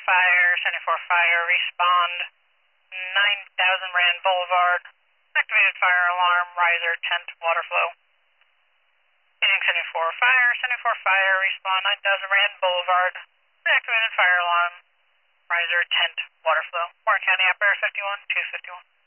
Fire, 74 Fire, respond 9000 Rand Boulevard. Activated fire alarm, riser, tent, water flow. Meeting 74 Fire, 74 Fire, respond 9000 Rand Boulevard. Activated fire alarm, riser, tent, water flow. Warren County, Operator 51, 251.